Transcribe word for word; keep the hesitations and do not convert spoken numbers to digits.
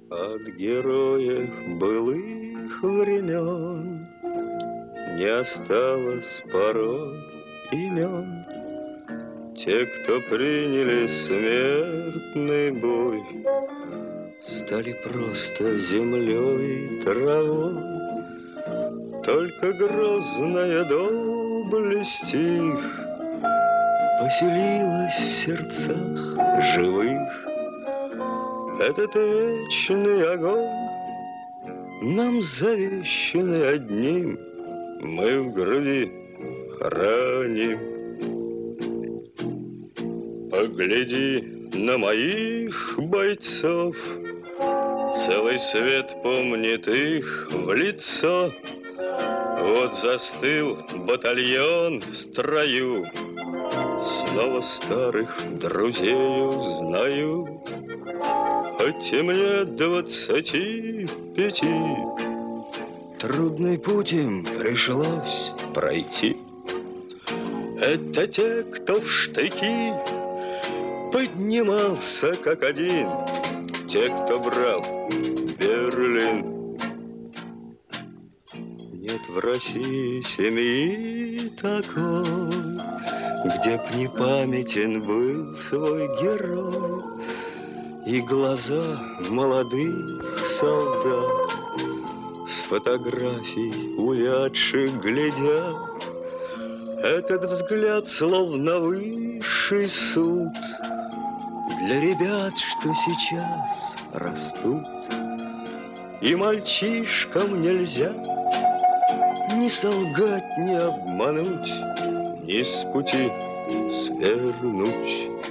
От героев былых времен не осталось порой имен. Те, кто приняли смертный бой, стали просто землей и травой. Только грозная доблесть их поселилась в сердцах живых. Этот вечный огонь, нам завещанный одним, мы в груди храним. Погляди на моих бойцов, целый свет помнит их в лицо. Вот застыл батальон в строю, снова старых друзей узнаю. Хоть и мне двадцати пяти, трудный путь им пришлось пройти. Это те, кто в штыки поднимался как один, те, кто брал Берлин. Нет в России семьи такой, где б не памятен был свой герой. И глаза молодых солдат с фотографий увядших глядят. Этот взгляд словно высший суд для ребят, что сейчас растут. И мальчишкам нельзя ни солгать, ни обмануть, ни с пути свернуть.